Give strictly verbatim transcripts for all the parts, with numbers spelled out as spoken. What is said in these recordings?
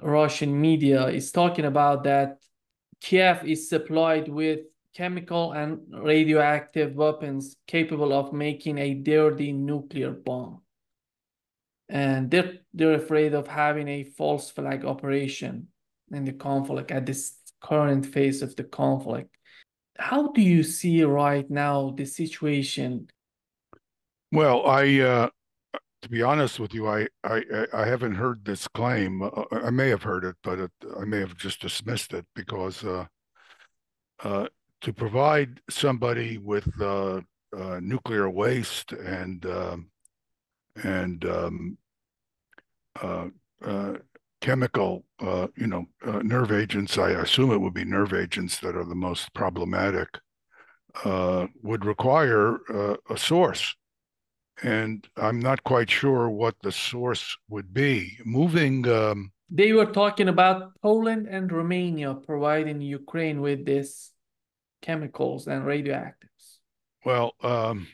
Russian media is talking about that Kiev is supplied with chemical and radioactive weapons capable of making a dirty nuclear bomb. And they're they're afraid of having a false flag operation in the conflict at this current phase of the conflict. How do you see right now the situation? Well, I uh, to be honest with you, I I I haven't heard this claim. Uh, I may have heard it, but it, I may have just dismissed it because uh, uh, to provide somebody with uh, uh, nuclear waste and um and um, uh, uh, chemical, uh, you know, uh, nerve agents. I assume it would be nerve agents that are the most problematic. Uh, would require uh, a source. And I'm not quite sure what the source would be. Moving, um, They were talking about Poland and Romania providing Ukraine with these chemicals and radioactives. well, um,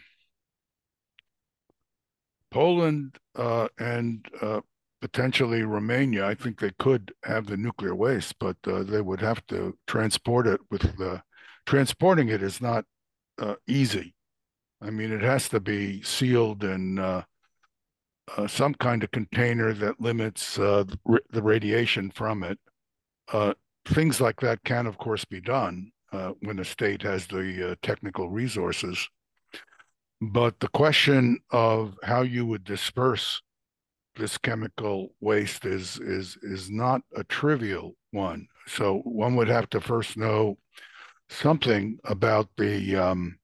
Poland uh, and uh, potentially Romania, I think they could have the nuclear waste, but uh, they would have to transport it with the transporting it is not uh, easy. I mean, it has to be sealed in uh, uh, some kind of container that limits uh, the radiation from it. Uh, Things like that can, of course, be done uh, when the state has the uh, technical resources. But the question of how you would disperse this chemical waste is is is not a trivial one. So one would have to first know something about the um,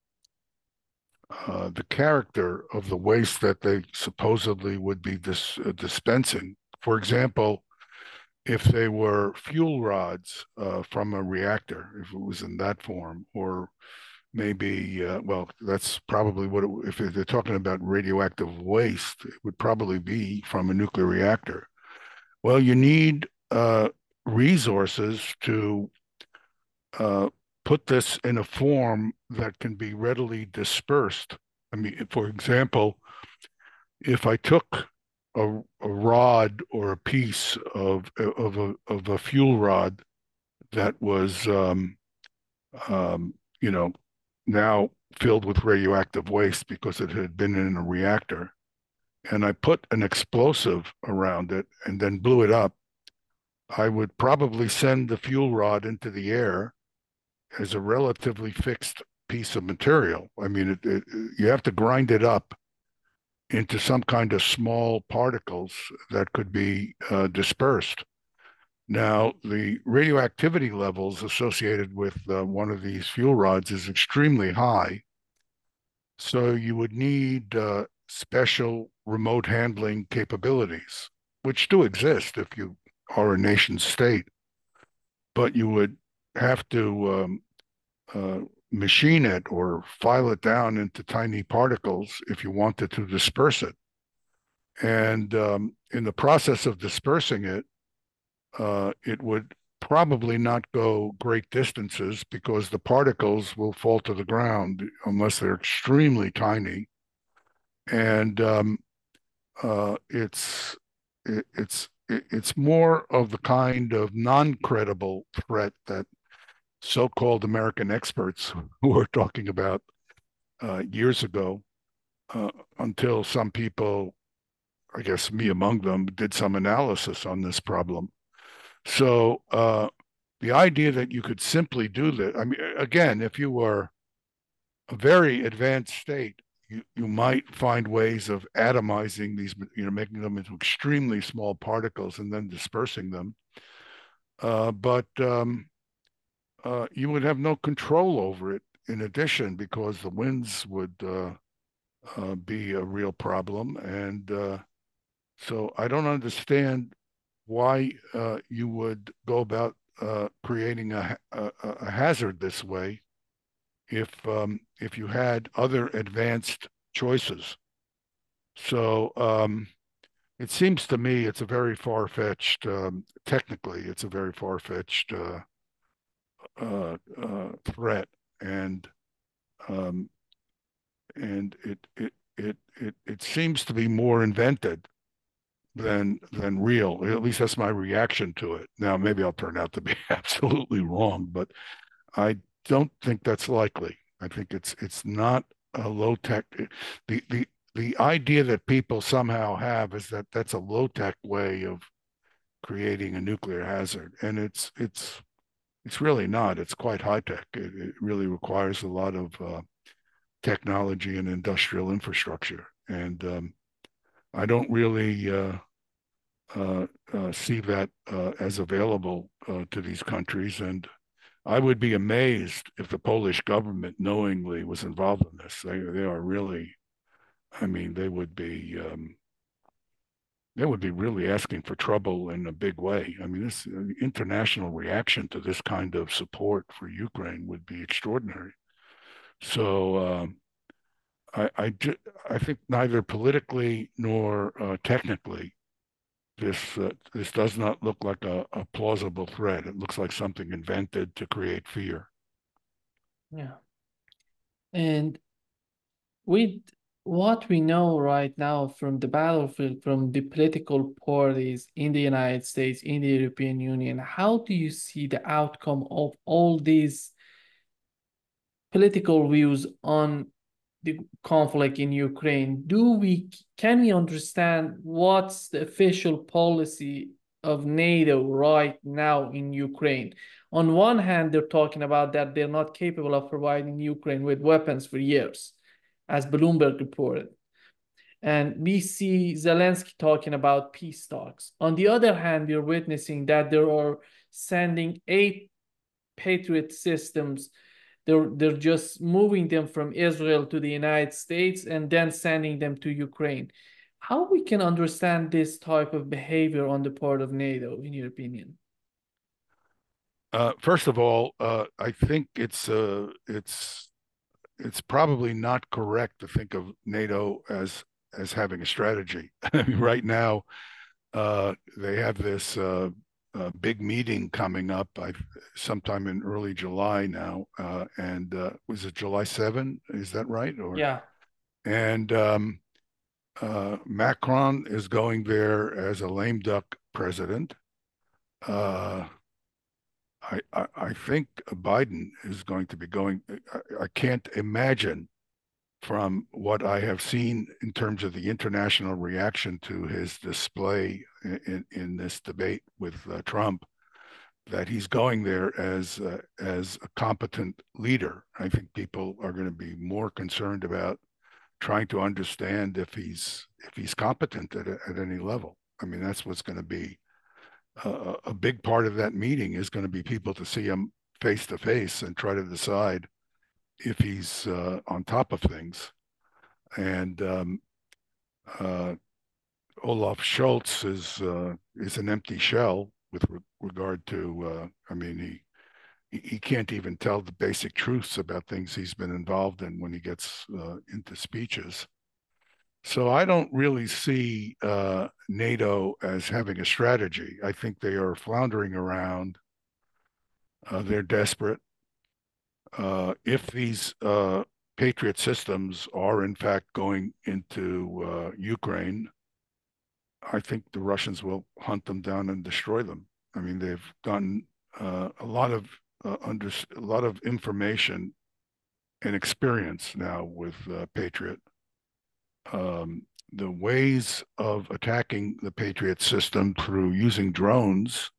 uh, the character of the waste that they supposedly would be dis uh, dispensing. For example, if they were fuel rods uh, from a reactor, if it was in that form, or maybe, uh, well, that's probably what, it, if they're talking about radioactive waste, it would probably be from a nuclear reactor. Well, you need uh, resources to uh, put this in a form that can be readily dispersed. I mean, for example, if I took a, a rod or a piece of of a of a fuel rod that was um, um, you know now filled with radioactive waste because it had been in a reactor, and I put an explosive around it and then blew it up, I would probably send the fuel rod into the air as a relatively fixed piece of material. I mean, it, it, you have to grind it up into some kind of small particles that could be uh, dispersed. Now, the radioactivity levels associated with uh, one of these fuel rods is extremely high. So you would need uh, special remote handling capabilities, which do exist if you are a nation state, but you would have to um, uh, machine it or file it down into tiny particles if you wanted to disperse it. And um, in the process of dispersing it, uh, it would probably not go great distances because the particles will fall to the ground unless they're extremely tiny. And um, uh, it's it, it's it, it's more of the kind of non-credible threat that so-called American experts who were talking about uh, years ago, uh, until some people, I guess me among them, did some analysis on this problem. So uh, the idea that you could simply do that, I mean, again, if you were a very advanced state, you, you might find ways of atomizing these, you know, making them into extremely small particles and then dispersing them. Uh, but um, uh, you would have no control over it in addition because the winds would uh, uh, be a real problem. And uh, so I don't understand why uh, you would go about uh, creating a, a, a hazard this way if um, if you had other advanced choices. So um, it seems to me it's a very far-fetched, um, technically, it's a very far-fetched uh, uh, uh, threat, and um, and it, it it it it seems to be more invented than than real. At least that's my reaction to it. Now, maybe I'll turn out to be absolutely wrong, but I don't think that's likely. I think it's it's not a low tech. The the the idea that people somehow have is that that's a low tech way of creating a nuclear hazard, and it's it's it's really not. It's quite high tech. It, it really requires a lot of uh, technology and industrial infrastructure, and um, I don't really uh, uh, uh, see that uh, as available uh, to these countries. And I would be amazed if the Polish government knowingly was involved in this. They they are really, I mean, they would be um, they would be really asking for trouble in a big way. I mean, this uh, international reaction to this kind of support for Ukraine would be extraordinary. So um, I I, ju- I think neither politically nor uh, technically this uh, this does not look like a, a plausible threat. It looks like something invented to create fear. Yeah. And with what we know right now from the battlefield, from the political parties in the United States, in the European Union, how do you see the outcome of all these political views on the conflict in Ukraine? Do we can we understand what's the official policy of NATO right now in Ukraine? On one hand, they're talking about that they're not capable of providing Ukraine with weapons for years, as Bloomberg reported. And we see Zelensky talking about peace talks. On the other hand, we're witnessing that there are sending eight Patriot systems. They're, they're just moving them from Israel to the United States and then sending them to Ukraine. How we can understand this type of behavior on the part of NATO, in your opinion? Uh, first of all, uh, I think it's uh, it's it's probably not correct to think of NATO as as having a strategy. Right now, uh, they have this uh, uh, big meeting coming up, I, sometime in early July now, uh, and uh, was it July seventh? Is that right? Or Yeah. and um, uh, Macron is going there as a lame duck president. Uh, I, I, I think Biden is going to be going. I, I can't imagine from what I have seen in terms of the international reaction to his display in, in this debate with uh, Trump, that he's going there as uh, as a competent leader. I think people are going to be more concerned about trying to understand if he's if he's competent at, at any level. I mean, that's what's going to be a, a big part of that meeting is going to be people to see him face to face and try to decide if he's uh, on top of things. And um, uh, Olaf Scholz is uh, is an empty shell with re- regard to. Uh, I mean, he he can't even tell the basic truths about things he's been involved in when he gets uh, into speeches. So I don't really see uh, NATO as having a strategy. I think they are floundering around. Uh, they're desperate. Uh, if these uh, Patriot systems are in fact going into uh, Ukraine, I think the Russians will hunt them down and destroy them. I mean, they've gotten uh, a lot of uh, under a lot of information and experience now with uh, Patriot. Um, the ways of attacking the Patriot system through using drones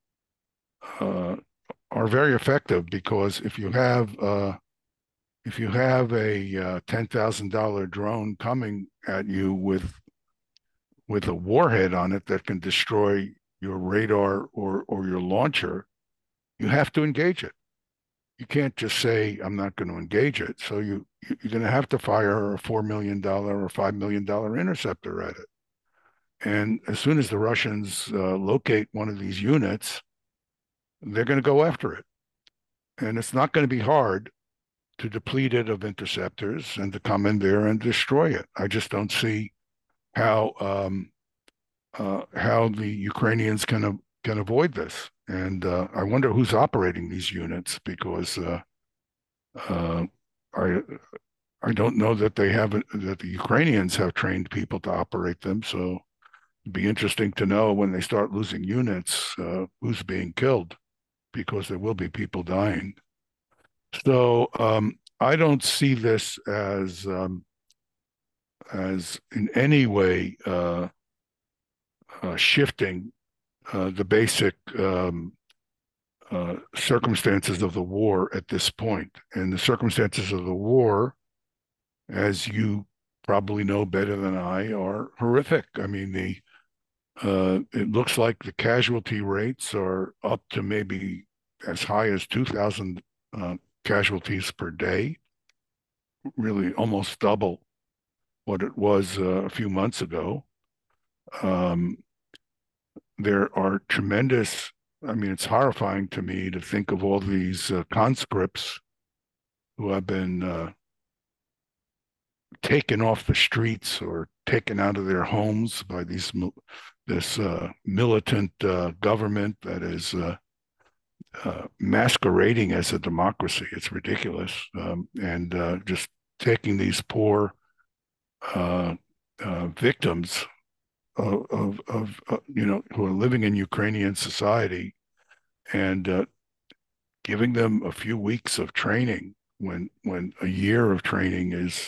uh, are very effective because if you have uh, if you have a uh, ten thousand dollar drone coming at you with with a warhead on it that can destroy your radar or or your launcher, you have to engage it. You can't just say I'm not going to engage it. So you you're going to have to fire a four million dollar or five million dollar interceptor at it. And as soon as the Russians uh, locate one of these units, they're going to go after it. And it's not going to be hard to deplete it of interceptors and to come in there and destroy it. I just don't see how um, uh, how the Ukrainians can uh, can avoid this. And uh, I wonder who's operating these units because uh, uh, I I don't know that they have that the Ukrainians have trained people to operate them. So It'd be interesting to know when they start losing units, uh, who's being killed, because there will be people dying. So um, I don't see this as um, as in any way uh, uh, shifting uh, the basic um, uh, circumstances of the war at this point. And the circumstances of the war, as you probably know better than I, are horrific. I mean, the uh, it looks like the casualty rates are up to maybe as high as two thousand uh, casualties per day, really almost double what it was uh, a few months ago. Um, there are tremendous, I mean, it's horrifying to me to think of all these uh, conscripts who have been uh, taken off the streets or taken out of their homes by these this uh, militant uh, government that is uh, uh, masquerading as a democracy. It's ridiculous, um, and uh, just taking these poor uh, uh, victims of, of, of uh, you know, who are living in Ukrainian society and uh, giving them a few weeks of training when when a year of training is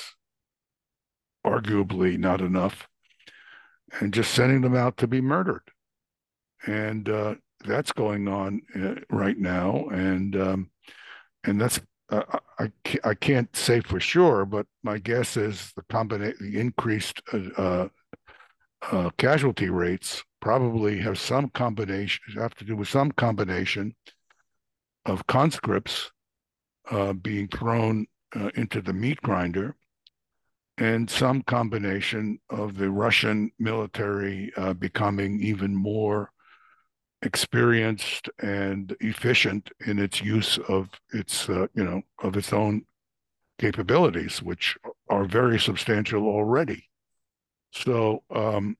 arguably not enough, and just sending them out to be murdered. And uh, that's going on uh, right now, and um, and that's uh, I I can't say for sure, but my guess is the combination, the increased uh, uh, casualty rates probably have some combination, have to do with some combination of conscripts uh, being thrown uh, into the meat grinder, and some combination of the Russian military uh, becoming even more experienced and efficient in its use of its, uh, you know, of its own capabilities, which are very substantial already. So um,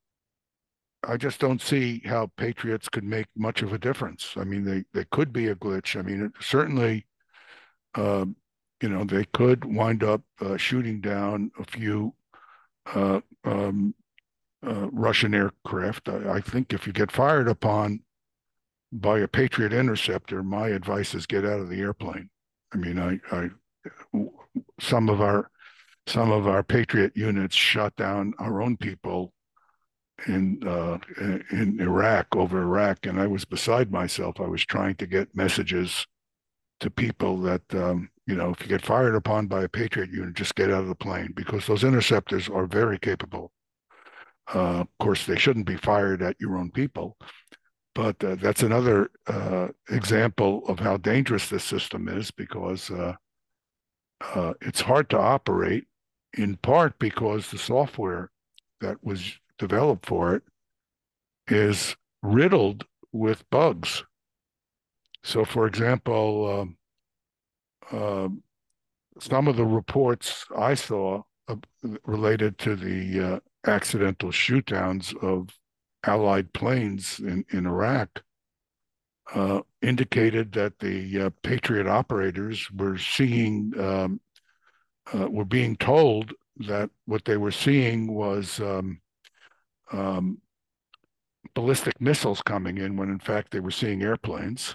I just don't see how Patriots could make much of a difference. I mean, they they could be a glitch. I mean, it, certainly, uh, you know, they could wind up uh, shooting down a few uh, um, uh, Russian aircraft. I, I think if you get fired upon by a Patriot interceptor, my advice is get out of the airplane. I mean, I, I some of our some of our Patriot units shot down our own people in uh, in Iraq, over Iraq, and I was beside myself. I was trying to get messages to people that um, you know, if you get fired upon by a Patriot unit, just get out of the plane, because those interceptors are very capable. Uh, of course, they shouldn't be fired at your own people, but uh, that's another uh, example of how dangerous this system is, because uh, uh, it's hard to operate, in part because the software that was developed for it is riddled with bugs. So, for example, um, uh, some of the reports I saw uh, related to the uh, accidental shootdowns of Allied planes in, in Iraq uh, indicated that the uh, Patriot operators were seeing, um, uh, were being told that what they were seeing was um, um, ballistic missiles coming in, when in fact they were seeing airplanes.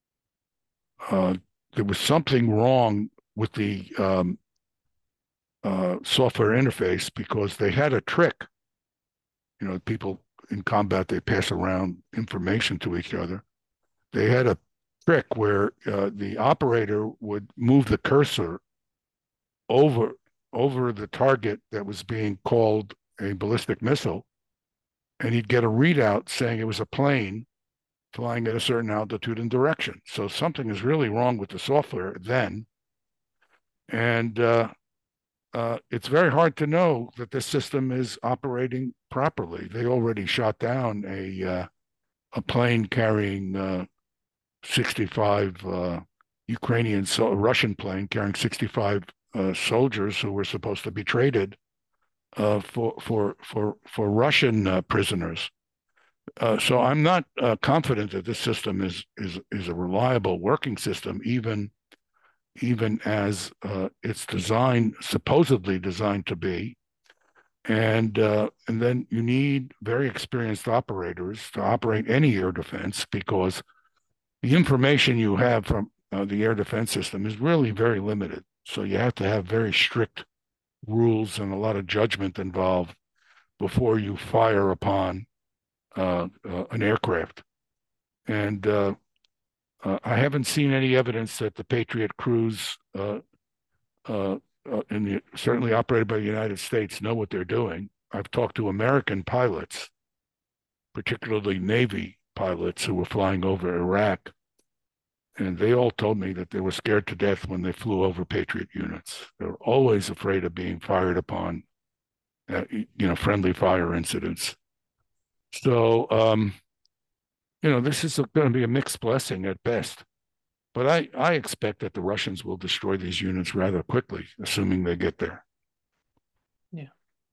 Uh, there was something wrong with the um, uh, software interface, because they had a trick. You know, people in combat, they pass around information to each other. They had a trick where uh, the operator would move the cursor over over the target that was being called a ballistic missile, and he'd get a readout saying it was a plane flying at a certain altitude and direction. So something is really wrong with the software then, and uh, uh, it's very hard to know that this system is operating properly. They already shot down a uh, a plane carrying uh, sixty-five uh, Ukrainian, so a Russian plane carrying sixty-five uh, soldiers who were supposed to be traded uh, for for for for Russian uh, prisoners. Uh, so I'm not uh, confident that this system is is is a reliable working system, even even as uh, it's designed, supposedly designed to be. And uh, and then you need very experienced operators to operate any air defense because the information you have from uh, the air defense system is really very limited. So you have to have very strict rules and a lot of judgment involved before you fire upon uh, uh, an aircraft. And uh, uh, I haven't seen any evidence that the Patriot crews, uh, uh, uh, in the, certainly operated by the United States, know what they're doing. I've talked to American pilots, particularly Navy pilots who were flying over Iraq, and they all told me that they were scared to death when they flew over Patriot units. They were always afraid of being fired upon, uh, you know, friendly fire incidents. So, um, you know, this is going to be a mixed blessing at best. But I, I expect that the Russians will destroy these units rather quickly, assuming they get there. Yeah.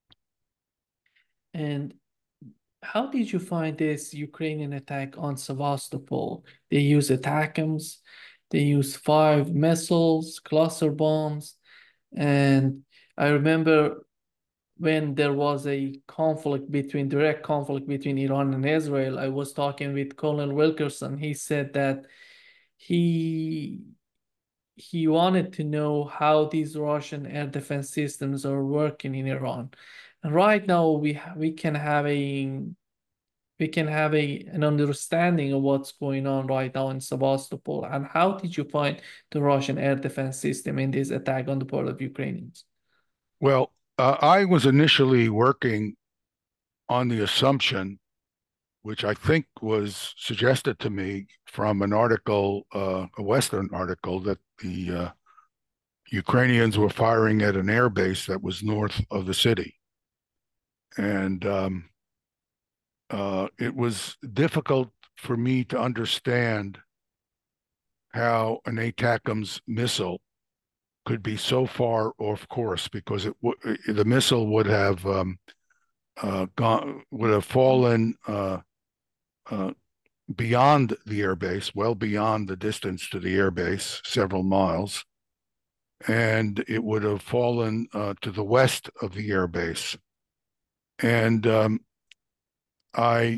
And how did you find this Ukrainian attack on Sevastopol? They use ATACMS, they use five missiles, cluster bombs, and I remember when there was a conflict between direct conflict between Iran and Israel, I was talking with Colonel Wilkerson. He said that he he wanted to know how these Russian air defense systems are working in Iran. And right now we we can have a we can have a an understanding of what's going on right now in Sevastopol. And how did you find the Russian air defense system in this attack on the part of Ukrainians? Well, uh, I was initially working on the assumption, which I think was suggested to me from an article, uh, a Western article, that the uh, Ukrainians were firing at an air base that was north of the city. And um, uh, it was difficult for me to understand how an ATACMS missile could be so far off course because it w- the missile would have um, uh, gone would have fallen uh, uh, beyond the airbase, well beyond the distance to the airbase, several miles, and it would have fallen uh, to the west of the airbase. And um, I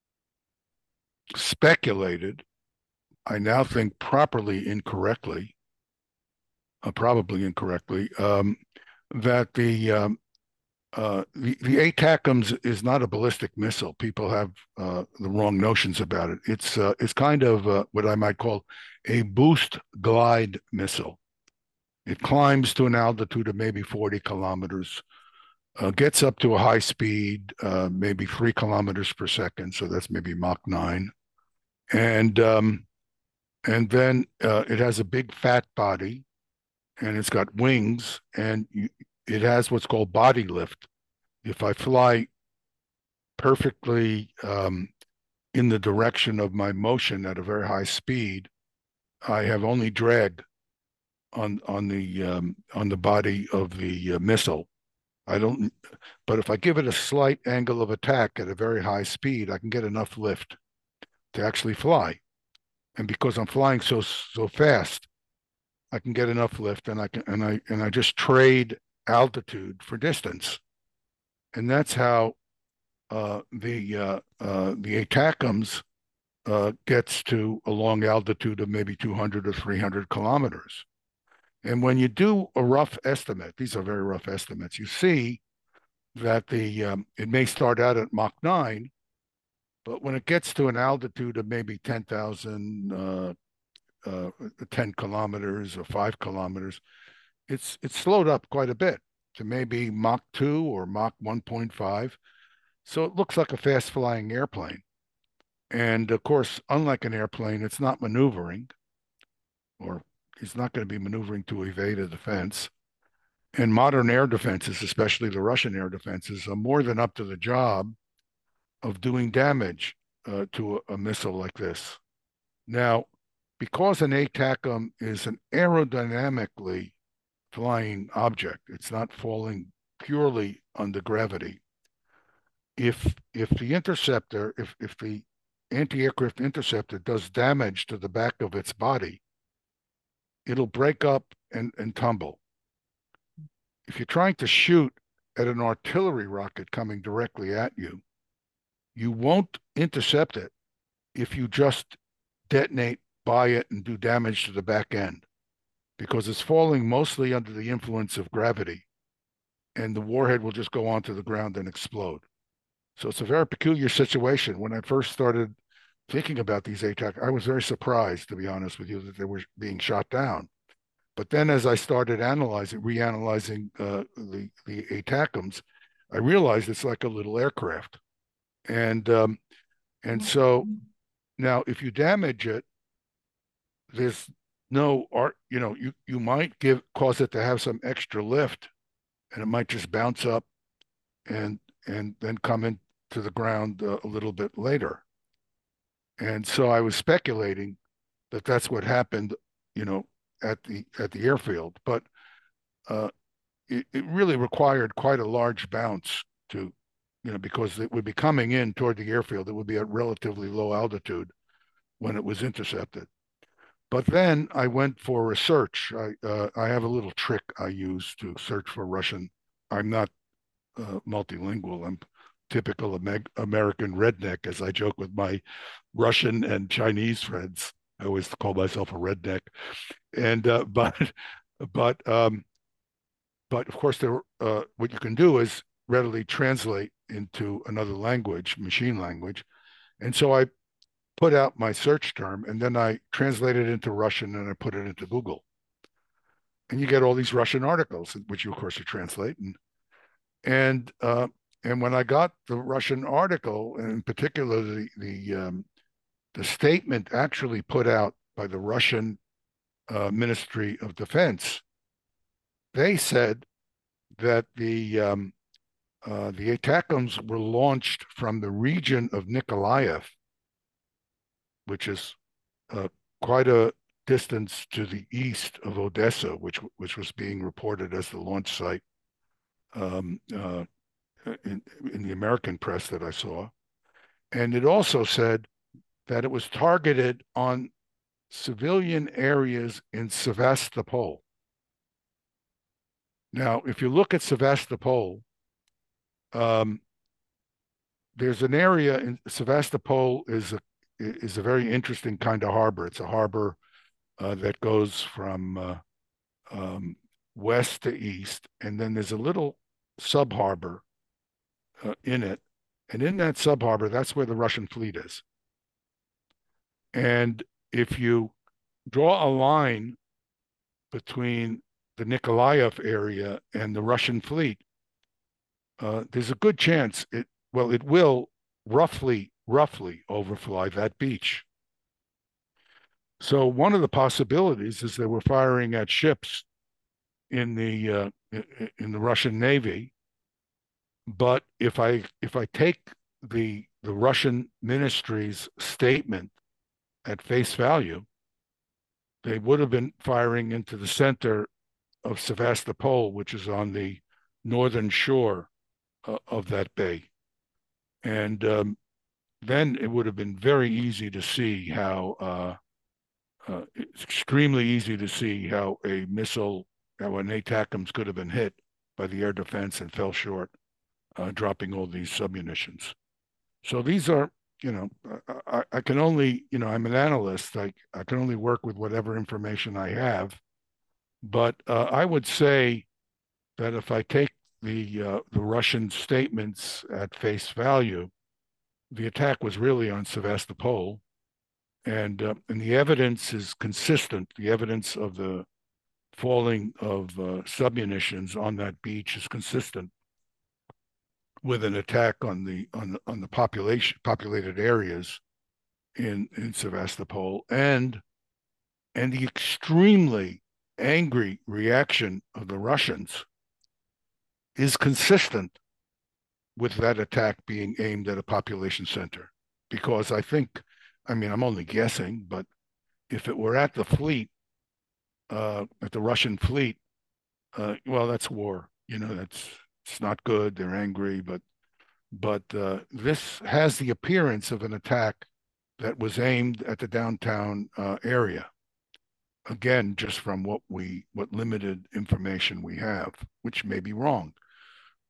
speculated, I now think properly incorrectly, uh, probably incorrectly, um, that the um, uh, the, the ATACMS is not a ballistic missile. People have uh, the wrong notions about it. It's uh, it's kind of uh, what I might call a boost glide missile. It climbs to an altitude of maybe forty kilometers, uh, gets up to a high speed, uh, maybe three kilometers per second. So that's maybe Mach nine, and um, and then uh, it has a big fat body, and it's got wings, and you, it has what's called body lift. If I fly perfectly um, in the direction of my motion at a very high speed, I have only drag on on the um, on the body of the uh, missile. I don't, but if I give it a slight angle of attack at a very high speed, I can get enough lift to actually fly. And because I'm flying so so fast, I can get enough lift, and I can and I and I just trade altitude for distance, and that's how uh, the uh, uh, the ATACMS uh, gets to a long altitude of maybe two hundred or three hundred kilometers. And when you do a rough estimate, these are very rough estimates, you see that the um, it may start out at Mach nine, but when it gets to an altitude of maybe ten thousand, uh, uh, ten kilometers or five kilometers, it's it's slowed up quite a bit to maybe Mach two or Mach one point five. So it looks like a fast flying airplane. And of course, unlike an airplane, it's not maneuvering, or it's not going to be maneuvering to evade a defense. And modern air defenses, especially the Russian air defenses, are more than up to the job of doing damage uh, to a, a missile like this. Now, because an ATACMS is an aerodynamically flying object, it's not falling purely under gravity. If if the interceptor, if if the anti-aircraft interceptor does damage to the back of its body, it'll break up and, and tumble. If you're trying to shoot at an artillery rocket coming directly at you, you won't intercept it if you just detonate by it and do damage to the back end, because it's falling mostly under the influence of gravity, and the warhead will just go onto the ground and explode. So it's a very peculiar situation. When I first started thinking about these A TAC, I was very surprised, to be honest with you, that they were being shot down. But then as I started analyzing, reanalyzing uh, the, the ATACMS, I realized it's like a little aircraft. And um, and so now if you damage it, there's no art, you know, you, you might give cause it to have some extra lift, and it might just bounce up and and then come into the ground uh, a little bit later. And so I was speculating that that's what happened, you know, at the at the airfield. But uh, it, it really required quite a large bounce to, you know, because it would be coming in toward the airfield. It would be at relatively low altitude when it was intercepted. But then I went for a search. I uh, I have a little trick I use to search for Russian. I'm not uh, multilingual. I'm typical American redneck, as I joke with my Russian and Chinese friends. I always call myself a redneck. And uh, but but um, but of course, there uh, what you can do is readily translate into another language, machine language. And so I put out my search term, and then I translated it into Russian, and I put it into Google. And you get all these Russian articles, which you of course you translate. And and uh, and when I got the Russian article, and in particular the the um, the statement actually put out by the Russian uh, Ministry of Defense, they said that the um, uh, the ATACMS were launched from the region of Nikolaev, which is uh, quite a distance to the east of Odessa, which which was being reported as the launch site um, uh, in, in the American press that I saw. And it also said that it was targeted on civilian areas in Sevastopol. Now, if you look at Sevastopol, um, there's an area in Sevastopol is a is a very interesting kind of harbor. It's a harbor uh, that goes from uh, um, west to east, and then there's a little sub harbor uh, in it, and in that sub harbor, that's where the Russian fleet is. And if you draw a line between the Nikolaev area and the Russian fleet, uh, there's a good chance it, well, it will roughly, roughly overfly that beach. So one of the possibilities is they were firing at ships in the uh, in the Russian Navy. But if I if I take the the Russian ministry's statement at face value, they would have been firing into the center of Sevastopol, which is on the northern shore uh, of that bay. And um, then it would have been very easy to see how, uh, uh, it's extremely easy to see how a missile, how an ATACMS could have been hit by the air defense and fell short, uh, dropping all these submunitions. So these are, you know, I, I can only, you know, I'm an analyst. I, I can only work with whatever information I have. But uh, I would say that if I take the uh, the Russian statements at face value, the attack was really on Sevastopol, and uh, and the evidence is consistent. The evidence of the falling of uh, submunitions on that beach is consistent with an attack on the on the, on the population populated areas in in Sevastopol, and and the extremely angry reaction of the Russians is consistent with that attack being aimed at a population center. Because I think, I mean, I'm only guessing, but if it were at the fleet, uh, at the Russian fleet, uh, well, that's war. You know, that's it's not good. They're angry, but but uh, this has the appearance of an attack that was aimed at the downtown uh, area. Again, just from what we what limited information we have, which may be wrong.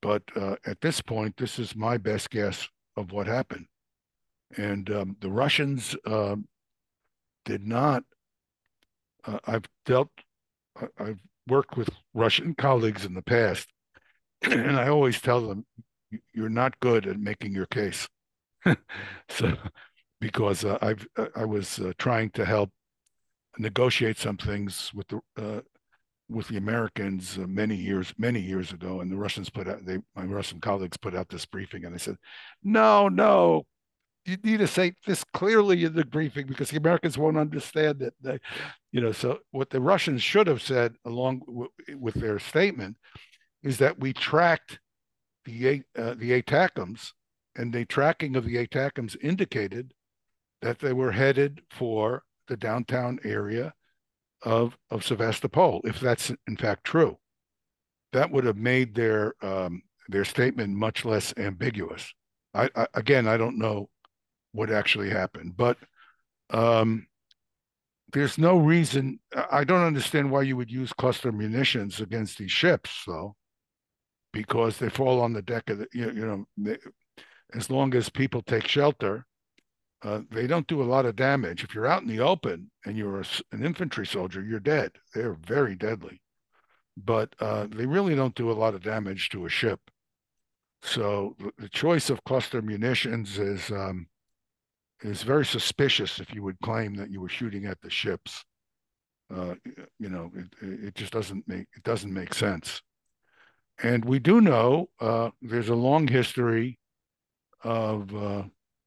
But uh, at this point, this is my best guess of what happened. And um, the Russians uh, did not. Uh, I've dealt. I've worked with Russian colleagues in the past, and I always tell them, "You're not good at making your case." So, because uh, I've I was uh, trying to help negotiate some things with the uh, with the Americans uh, many years many years ago, and the Russians put out they my Russian colleagues put out this briefing, and I said, "No, no, you need to say this clearly in the briefing because the Americans won't understand it." They, you know, so what the Russians should have said along w- with their statement is that we tracked the uh, the ATACMS, and the tracking of the ATACMS indicated that they were headed for the downtown area of of Sevastopol. If that's in fact true, that would have made their um, their statement much less ambiguous. I, I again, I don't know what actually happened, but um, there's no reason. I don't understand why you would use cluster munitions against these ships, though, because they fall on the deck of the, you, you know, they, as long as people take shelter, uh, they don't do a lot of damage. If you're out in the open and you're a, an infantry soldier, you're dead. They're very deadly, but uh, they really don't do a lot of damage to a ship. So the choice of cluster munitions is um, is very suspicious if you would claim that you were shooting at the ships. Uh, you know, it, it just doesn't make it doesn't make sense. And we do know uh, there's a long history of uh,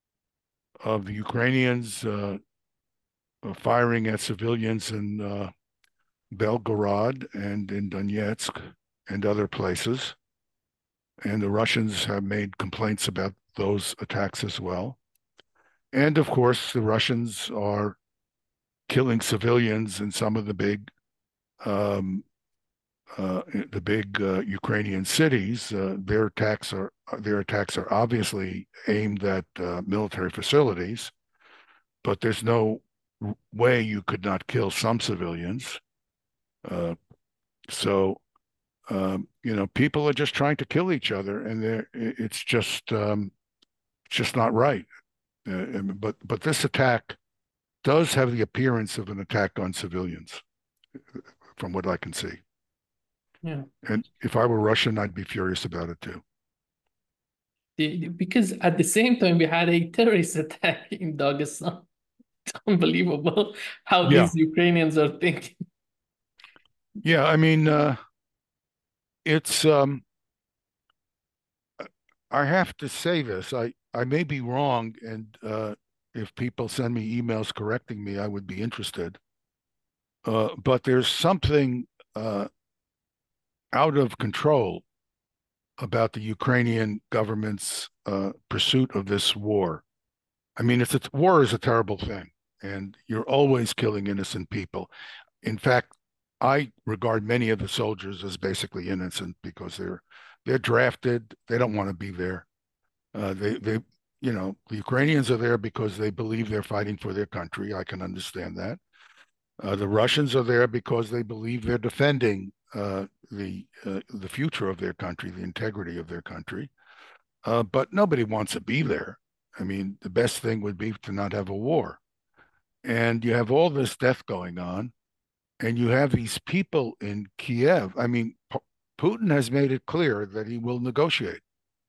of the Ukrainians uh, firing at civilians in uh, Belgorod and in Donetsk and other places. And the Russians have made complaints about those attacks as well. And of course, the Russians are killing civilians in some of the big um, uh, the big uh, Ukrainian cities. Uh, their attacks are their attacks are obviously aimed at uh, military facilities, but there's no way you could not kill some civilians. Uh, so um, you know, people are just trying to kill each other, and it's just um, it's just not right. Uh, but but this attack does have the appearance of an attack on civilians, from what I can see. Yeah. And if I were Russian, I'd be furious about it too. The, because at the same time, we had a terrorist attack in Dagestan. It's unbelievable how Yeah, these Ukrainians are thinking. yeah. I mean, uh, it's. Um, I have to say this. I I may be wrong, and uh, if people send me emails correcting me, I would be interested. Uh, but there's something uh, out of control about the Ukrainian government's uh, pursuit of this war. I mean, it's a, war is a terrible thing, and you're always killing innocent people. In fact, I regard many of the soldiers as basically innocent because they're they're drafted. They don't want to be there. Uh, they they you know the Ukrainians are there because they believe they're fighting for their country. I can understand that. Uh, the Russians are there because they believe they're defending uh, the uh, the future of their country, the integrity of their country. Uh, but nobody wants to be there. I mean, the best thing would be to not have a war. And you have all this death going on, and you have these people in Kiev. I mean, P- Putin has made it clear that he will negotiate.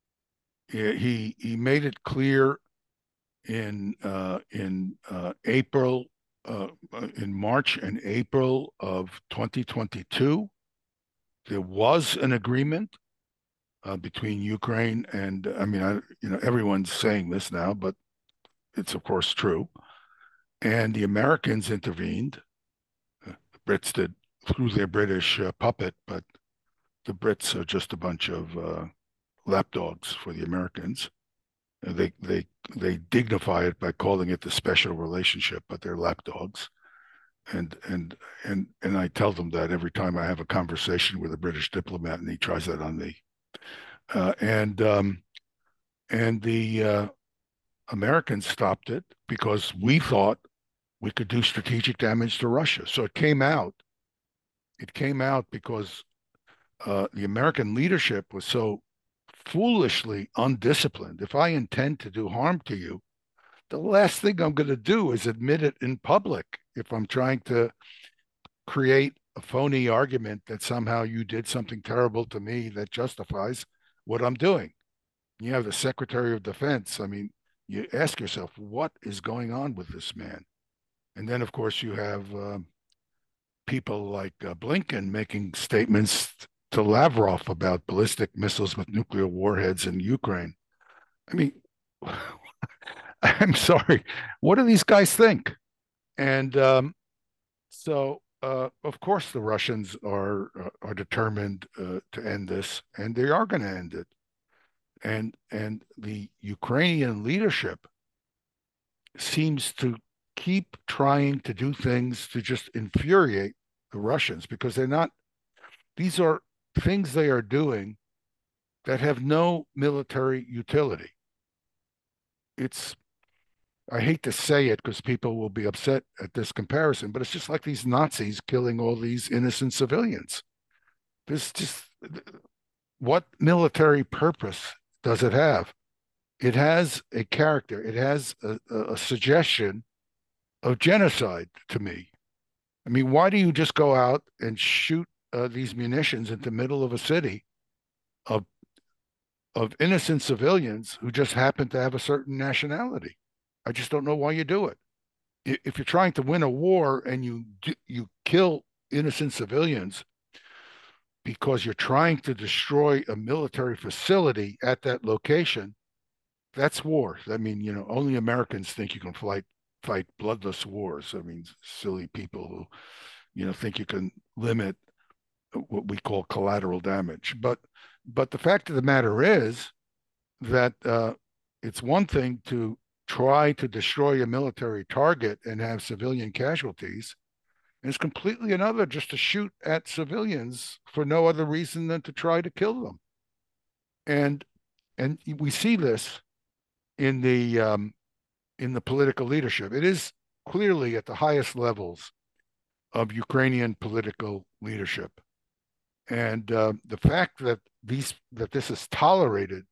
He he made it clear in uh, in uh, April, uh, in March and April of twenty twenty-two. There was an agreement uh, between Ukraine and I mean, I, you know, everyone's saying this now, but it's of course true. And the Americans intervened. Uh, the Brits did through their British uh, puppet, but the Brits are just a bunch of uh, lapdogs for the Americans. Uh, they they they dignify it by calling it the special relationship, but they're lapdogs. And and and and I tell them that every time I have a conversation with a British diplomat, and he tries that on me. Uh, and um, and the uh, Americans stopped it because we thought we could do strategic damage to Russia. So it came out. It came out because uh, the American leadership was so foolishly undisciplined. If I intend to do harm to you, the last thing I'm going to do is admit it in public if I'm trying to create a phony argument that somehow you did something terrible to me that justifies what I'm doing. You have the Secretary of Defense. I mean, you ask yourself, what is going on with this man? And then, of course, you have uh, people like uh, Blinken making statements to Lavrov about ballistic missiles with nuclear warheads in Ukraine. I mean, I'm sorry. What do these guys think? And um, so, uh, of course, the Russians are uh, are determined uh, to end this, and they are going to end it. And and the Ukrainian leadership seems to keep trying to do things to just infuriate the Russians because they're not. These are things they are doing that have no military utility. It's I hate to say it because people will be upset at this comparison, but it's just like these Nazis killing all these innocent civilians. There's just what military purpose does it have? It has a character, it has a, a suggestion of genocide to me. I mean, why do you just go out and shoot uh, these munitions into the middle of a city of of innocent civilians who just happen to have a certain nationality? I just don't know why you do it. If you're trying to win a war and you you kill innocent civilians because you're trying to destroy a military facility at that location, that's war. I mean, you know, only Americans think you can fight fight bloodless wars. I mean, silly people who, you know, think you can limit what we call collateral damage. But but the fact of the matter is that uh, it's one thing to try to destroy a military target and have civilian casualties. And it's completely another just to shoot at civilians for no other reason than to try to kill them. And and we see this in the um, in the political leadership. It is clearly at the highest levels of Ukrainian political leadership. And uh, the fact that these that this is tolerated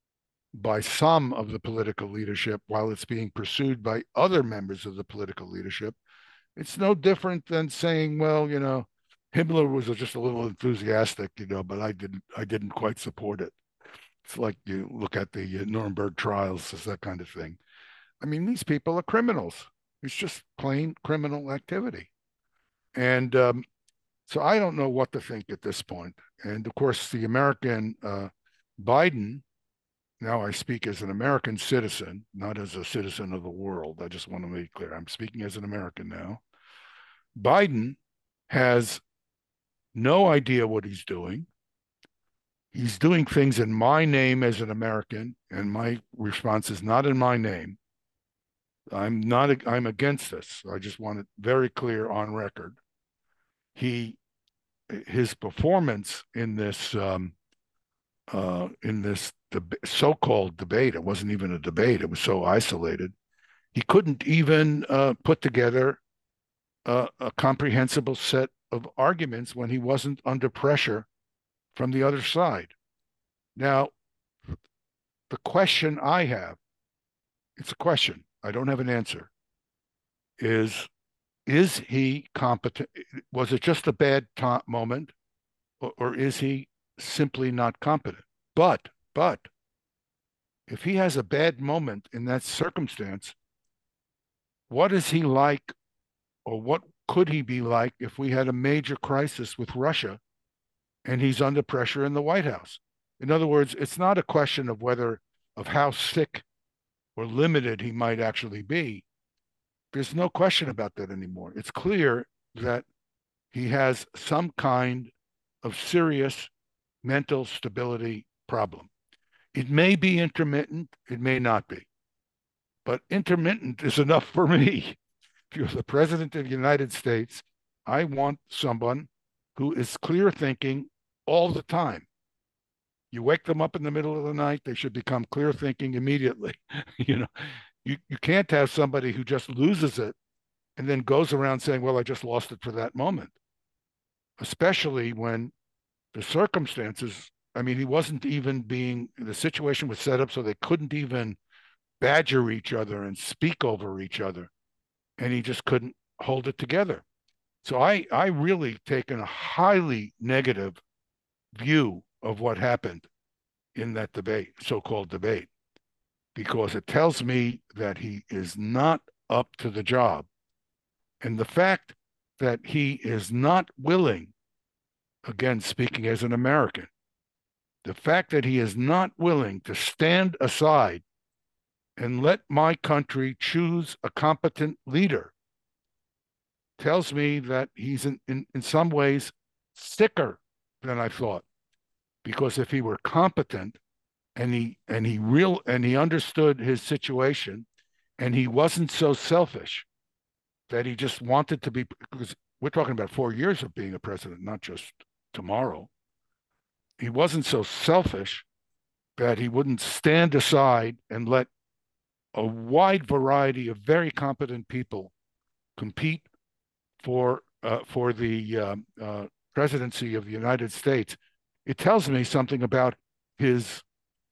by some of the political leadership while it's being pursued by other members of the political leadership, it's no different than saying, well, you know, Himmler was just a little enthusiastic, you know, but I didn't I didn't quite support it. It's like you look at the Nuremberg trials, it's that kind of thing. I mean, these people are criminals. It's just plain criminal activity. And um, so I don't know what to think at this point. And of course, the American uh, Biden, now I speak as an American citizen, not as a citizen of the world. I just want to make clear, I'm speaking as an American now. Biden has no idea what he's doing. He's doing things in my name as an American, and my response is not in my name. I'm not, I'm against this. I just want it very clear on record. He, his performance in this, um, uh, in this deb- so-called debate, it wasn't even a debate, it was so isolated. He couldn't even uh, put together a, a comprehensible set of arguments when he wasn't under pressure from the other side. Now, the question I have, it's a question, I don't have an answer, is, is he competent? Was it just a bad to- moment, or, or is he simply not competent? But, but, if he has a bad moment in that circumstance, what is he like, or what could he be like if we had a major crisis with Russia and he's under pressure in the White House? In other words, it's not a question of whether, of how sick or limited he might actually be. There's no question about that anymore. It's clear that he has some kind of serious mental stability problem. It may be intermittent, it may not be, but intermittent is enough for me. If you're the president of the United States, I want someone who is clear thinking all the time. You wake them up in the middle of the night, they should become clear thinking immediately. You know, you, you can't have somebody who just loses it and then goes around saying, well, I just lost it for that moment, especially when the circumstances I mean, he wasn't even being, the situation was set up so they couldn't even badger each other and speak over each other. And he just couldn't hold it together. So I, I really taken a highly negative view of what happened in that debate, so-called debate, because it tells me that he is not up to the job. And the fact that he is not willing, again, speaking as an American, the fact that he is not willing to stand aside and let my country choose a competent leader tells me that he's in, in, in some ways sicker than I thought. Because if he were competent and he and he real and he understood his situation and he wasn't so selfish that he just wanted to be, because we're talking about four years of being a president, not just tomorrow. He wasn't so selfish that he wouldn't stand aside and let a wide variety of very competent people compete for uh, for the uh, uh, presidency of the United States. It tells me something about his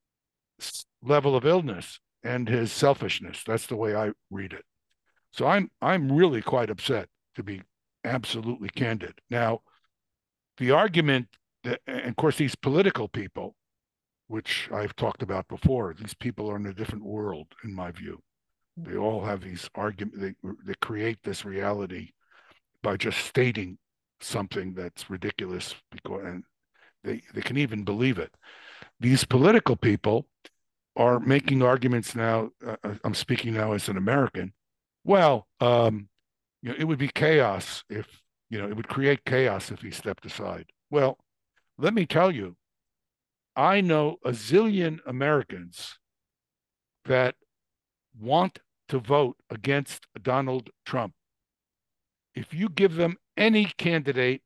level of illness and his selfishness. That's the way I read it. So I'm I'm really quite upset, to be absolutely candid. Now, the argument that, and of course, these political people, which I've talked about before, these people are in a different world, in my view. They all have these arguments. They, they create this reality by just stating something that's ridiculous, because and they, they can even believe it. These political people are making arguments now. Uh, I'm speaking now as an American. Well, um, you know, it would be chaos if, you know, it would create chaos if he stepped aside. Well, let me tell you, I know a zillion Americans that want to vote against Donald Trump. If you give them any candidate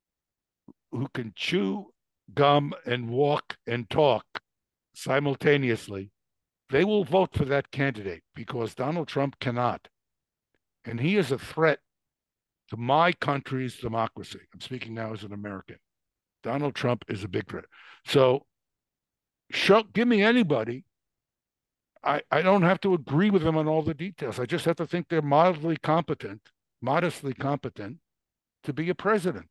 who can chew gum and walk and talk simultaneously, they will vote for that candidate because Donald Trump cannot. And he is a threat to my country's democracy. I'm speaking now as an American. Donald Trump is a big threat. So show, give me anybody. I, I don't have to agree with them on all the details. I just have to think they're mildly competent, modestly competent to be a president.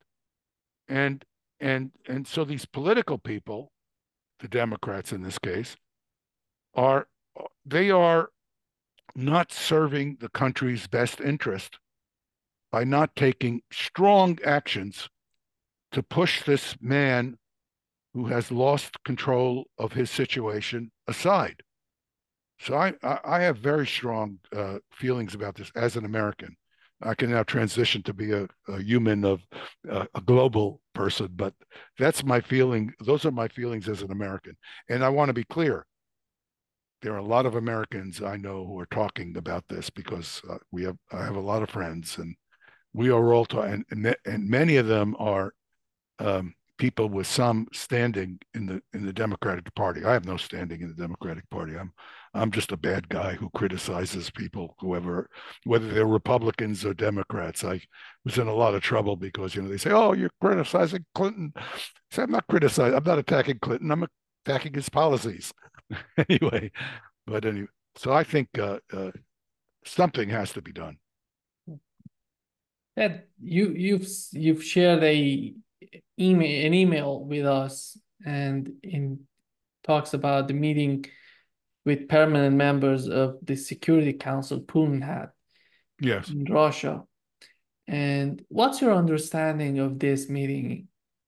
And and and so these political people, the Democrats in this case, are they are not serving the country's best interest by not taking strong actions to push this man who has lost control of his situation aside. So I, I have very strong uh, feelings about this as an American. I can now transition to be a, a human of uh, a global person, but that's my feeling. Those are my feelings as an American. And I want to be clear. There are a lot of Americans I know who are talking about this because uh, we have I have a lot of friends, and we are all talking, and, and many of them are um, people with some standing in the in the Democratic Party. I have no standing in the Democratic Party. I'm I'm just a bad guy who criticizes people, whoever, whether they're Republicans or Democrats. I was in a lot of trouble because, you know, they say, "Oh, you're criticizing Clinton." I say, I'm not criticizing. I'm not attacking Clinton. I'm attacking his policies. Anyway, but anyway, so I think uh, uh, something has to be done. Ed, you you've you've shared a email an email with us, and in talks about the meeting with permanent members of the Security Council Putin had Yes, in Russia. And what's your understanding of this meeting?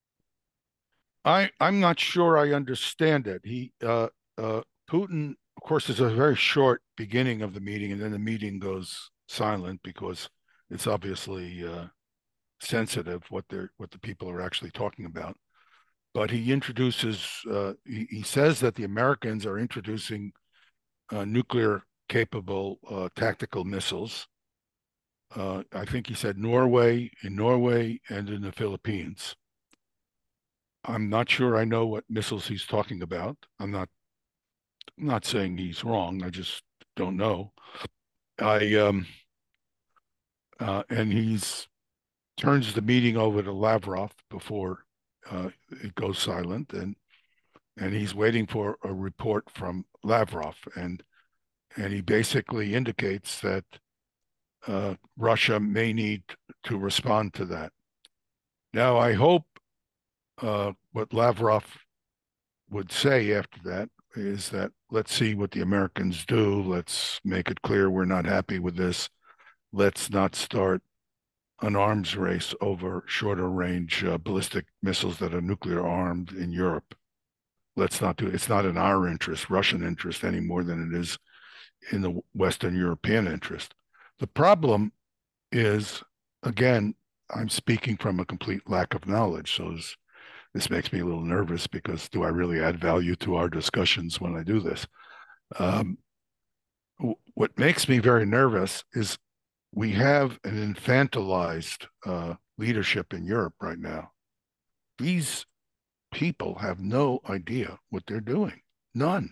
I I'm not sure I understand it. He uh, uh, Putin, of course, is a very short beginning of the meeting, and then the meeting goes silent because it's obviously uh, sensitive what they're what the people are actually talking about. But he introduces, uh, he, he says that the Americans are introducing uh, nuclear capable uh, tactical missiles. Uh, I think he said Norway, in Norway, and in the Philippines. I'm not sure I know what missiles he's talking about. I'm not I'm not saying he's wrong. I just don't know. I um uh, and he's turns the meeting over to Lavrov before uh, it goes silent, and and he's waiting for a report from Lavrov, and and he basically indicates that uh, Russia may need to respond to that. Now, I hope uh, what Lavrov would say after that is that let's see what the Americans do. Let's make it clear we're not happy with this. Let's not start an arms race over shorter range uh, ballistic missiles that are nuclear armed in Europe. Let's not do it. It's not in our interest, Russian interest, any more than it is in the Western European interest. The problem is, again, I'm speaking from a complete lack of knowledge. So this, this makes me a little nervous because do I really add value to our discussions when I do this? Um, what makes me very nervous is we have an infantilized uh, leadership in Europe right now. These people have no idea what they're doing, none.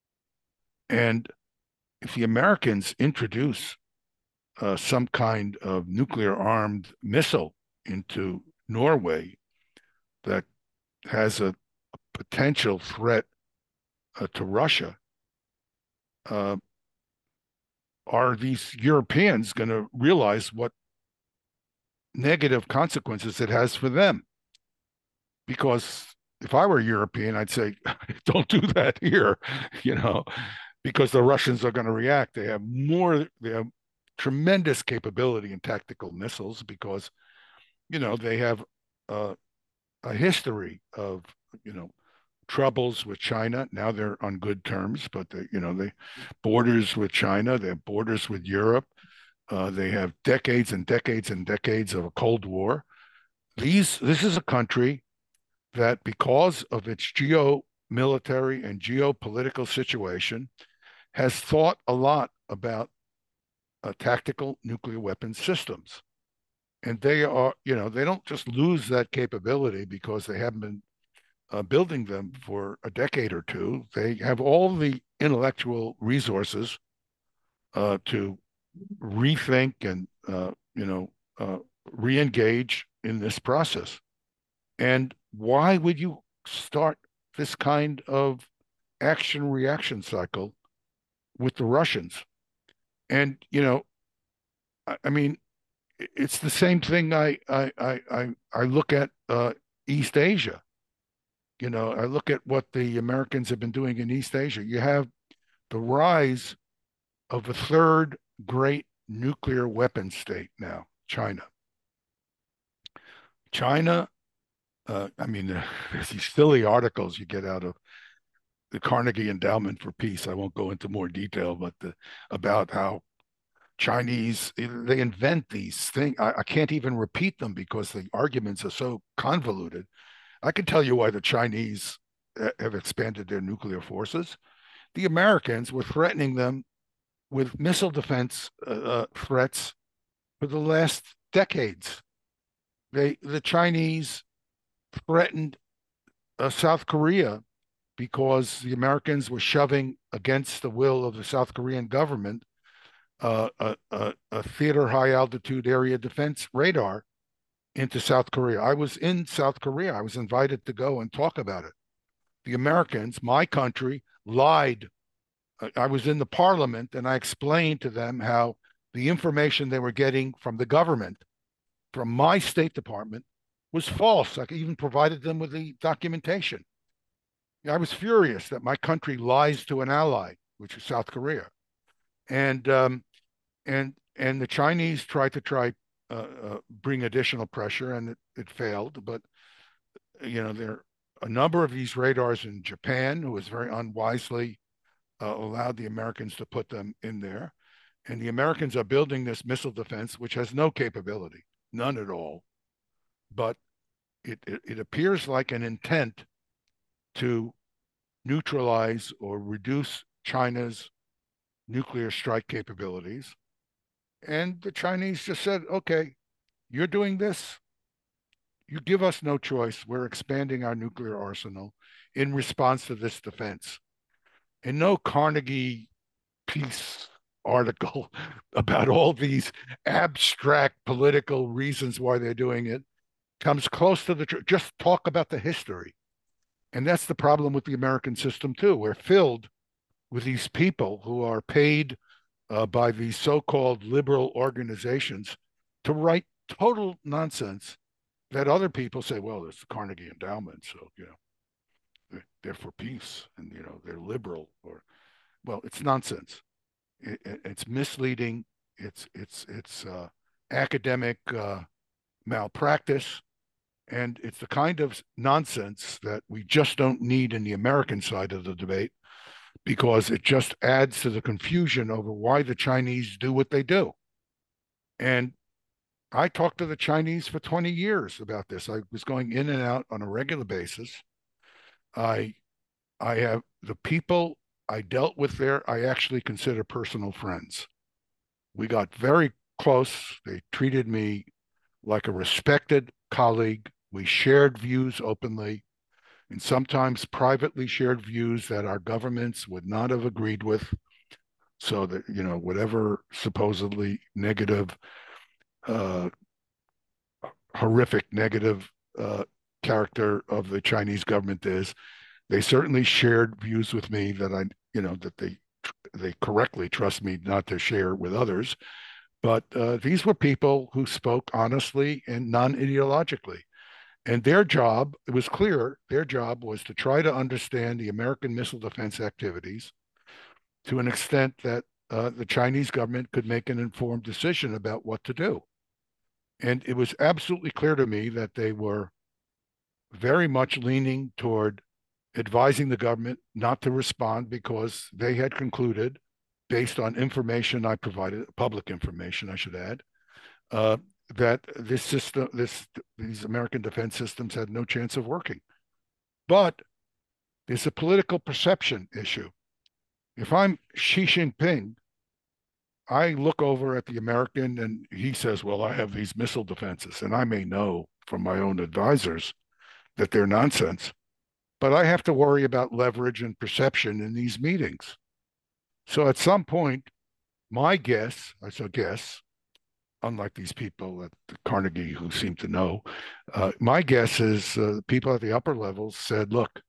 And if the Americans introduce uh, some kind of nuclear armed missile into Norway that has a, a potential threat uh, to Russia, uh, are these Europeans going to realize what negative consequences it has for them? Because if I were European, I'd say, don't do that here, you know, because the Russians are going to react. They have more, they have tremendous capability in tactical missiles because, you know, they have uh, a history of, you know, troubles with China. Now they're on good terms, but they, you know, they borders with China, they have borders with Europe. Uh, they have decades and decades and decades of a Cold War. These, this is a country that, because of its geo-military and geopolitical situation, has thought a lot about uh, tactical nuclear weapons systems. And they are, you know, they don't just lose that capability because they haven't been uh, building them for a decade or two. They have all the intellectual resources uh, to rethink and, uh, you know, uh, re-engage in this process. And why would you start this kind of action reaction cycle with the Russians? And, you know, I, I mean, it's the same thing I I I I look at uh, East Asia. You know, I look at what the Americans have been doing in East Asia. You have the rise of a third great nuclear weapon state now, China. China, uh, I mean, there's these silly articles you get out of the Carnegie Endowment for Peace. I won't go into more detail, but the, about how Chinese, they invent these things. I, I can't even repeat them because the arguments are so convoluted. I can tell you why the Chinese have expanded their nuclear forces. The Americans were threatening them with missile defense uh, threats for the last decades. They, the Chinese threatened uh, South Korea because the Americans were shoving against the will of the South Korean government uh, a, a, a theater high altitude area defense radar into South Korea. I was in South Korea. I was invited to go and talk about it. The Americans, my country, lied. I was in the parliament and I explained to them how the information they were getting from the government, from my State Department, was false. I even provided them with the documentation. I was furious that my country lies to an ally, which is South Korea. And um, and and the Chinese tried to try uh, uh, bring additional pressure, and it, it failed. But you know, there are a number of these radars in Japan, who was very unwisely uh, allowed the Americans to put them in there. And the Americans are building this missile defense, which has no capability, none at all. But it, it, it appears like an intent to neutralize or reduce China's nuclear strike capabilities. And the Chinese just said, okay, you're doing this. You give us no choice. We're expanding our nuclear arsenal in response to this defense. And no Carnegie Peace article about all these abstract political reasons why they're doing it comes close to the truth. Just talk about the history. And that's the problem with the American system, too. We're filled with these people who are paid uh, by these so-called liberal organizations to write total nonsense that other people say, well, it's the Carnegie Endowment, so, you know, they're, they're for peace and, you know, they're liberal. Or, well, it's nonsense. It, it, it's misleading. It's, it's, it's uh, academic uh, malpractice. And it's the kind of nonsense that we just don't need in the American side of the debate, because it just adds to the confusion over why the Chinese do what they do. And I talked to the Chinese for twenty years about this. I was going in and out on a regular basis. I I have the people I dealt with there, I actually consider personal friends. We got very close. They treated me like a respected colleague. We shared views openly, and sometimes privately shared views that our governments would not have agreed with. So that, you know, whatever supposedly negative, uh, horrific negative uh, character of the Chinese government is, they certainly shared views with me that I, you know, that they they correctly trust me not to share with others. But uh, these were people who spoke honestly and non-ideologically. And their job, it was clear, their job was to try to understand the American missile defense activities to an extent that uh, the Chinese government could make an informed decision about what to do. And it was absolutely clear to me that they were very much leaning toward advising the government not to respond, because they had concluded, based on information I provided, public information, I should add, uh, that this system, this these American defense systems had no chance of working. But there's a political perception issue. If I'm Xi Jinping, I look over at the American and he says, well, I have these missile defenses, and I may know from my own advisors that they're nonsense, but I have to worry about leverage and perception in these meetings. So at some point, my guess, I shall guess, unlike these people at the Carnegie who seem to know, uh, my guess is uh, people at the upper levels said, look,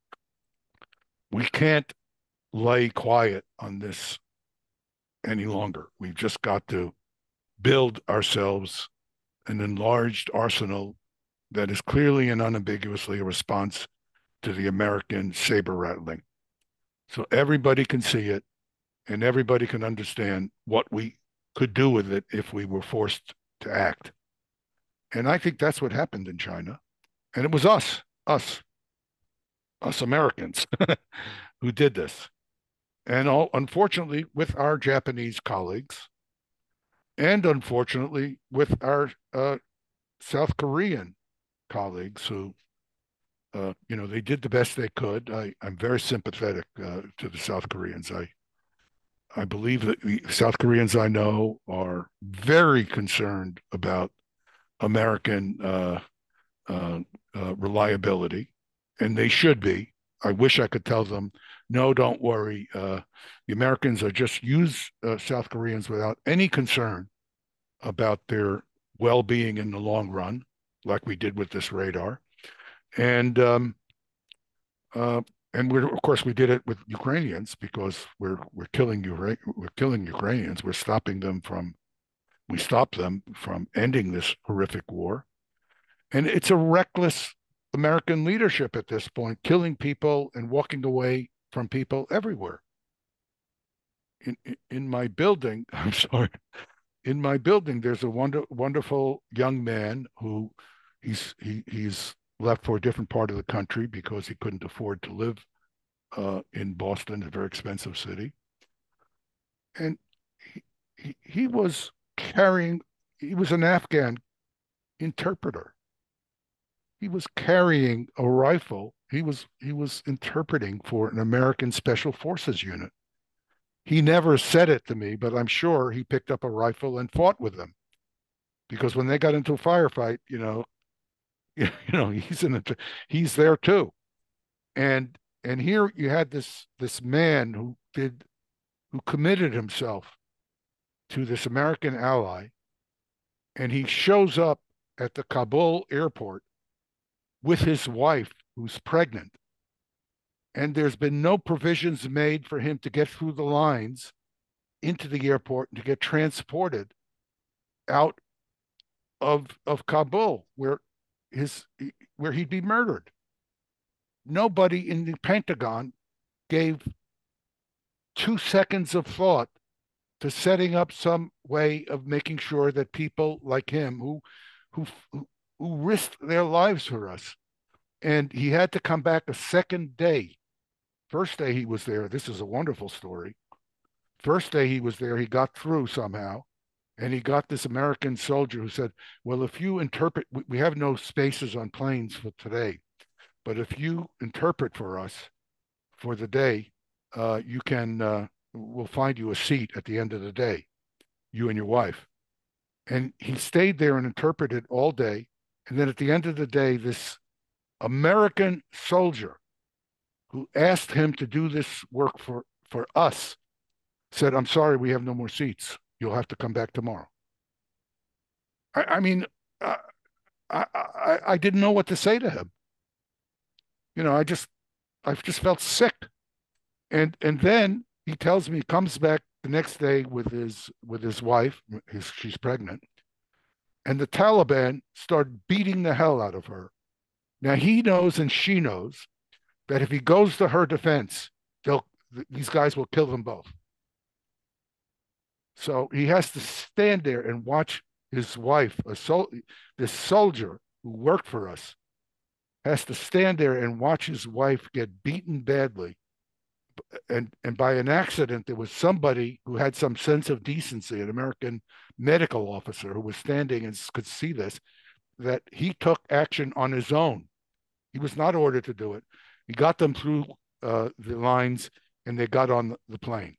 we can't lay quiet on this any longer. We've just got to build ourselves an enlarged arsenal that is clearly and unambiguously a response to the American saber rattling. So everybody can see it and everybody can understand what we could do with it if we were forced to act. And I think that's what happened in China. And it was us, us, us Americans who did this. And all, unfortunately, with our Japanese colleagues, and unfortunately, with our uh, South Korean colleagues who, uh, you know, they did the best they could. I, I'm very sympathetic uh, to the South Koreans. I, I believe that the South Koreans I know are very concerned about American uh, uh, uh, reliability, and they should be. I wish I could tell them, no, don't worry. Uh, the Americans are just use uh, South Koreans without any concern about their well-being in the long run, like we did with this radar. And um, uh, and we're, of course, we did it with Ukrainians because we're we're killing we're killing Ukrainians. We're stopping them from we stop them from ending this horrific war. And it's a reckless American leadership at this point, killing people and walking away from people everywhere. In, in my building, I'm sorry, in my building, there's a wonder, wonderful young man who he's he, he's left for a different part of the country because he couldn't afford to live uh, in Boston, a very expensive city. And he, he, he was carrying, he was an Afghan interpreter. He was carrying a rifle. He was he was interpreting for an American Special Forces unit. He never said it to me, but I'm sure he picked up a rifle and fought with them, because when they got into a firefight, you know, you know, he's in the he's there too. And and here you had this this man who did who committed himself to this American ally, and he shows up at the Kabul airport with his wife who's pregnant, and there's been no provisions made for him to get through the lines into the airport and to get transported out of of Kabul, where his where he'd be murdered. Nobody in the Pentagon gave two seconds of thought to setting up some way of making sure that people like him who who who risked their lives for us, and he had to come back a second day. First day he was there, this is a wonderful story. First day he was there, he got through somehow, and he got this American soldier who said, well, if you interpret, we have no spaces on planes for today, but if you interpret for us for the day, uh, you can, uh, we'll find you a seat at the end of the day, you and your wife. And he stayed there and interpreted all day. And then at the end of the day, this American soldier who asked him to do this work for, for us said, I'm sorry, we have no more seats. You'll have to come back tomorrow. I, I mean, uh, I, I, I didn't know what to say to him. You know, I just, I just felt sick. And and then he tells me, he comes back the next day with his with his wife, his, she's pregnant, and the Taliban started beating the hell out of her. Now he knows and she knows that if he goes to her defense, they'll these guys will kill them both. So he has to stand there and watch his wife, a sol- this soldier who worked for us, has to stand there and watch his wife get beaten badly. And and by an accident, there was somebody who had some sense of decency, an American medical officer who was standing and could see this, that he took action on his own. He was not ordered to do it. He got them through uh, the lines, and they got on the plane.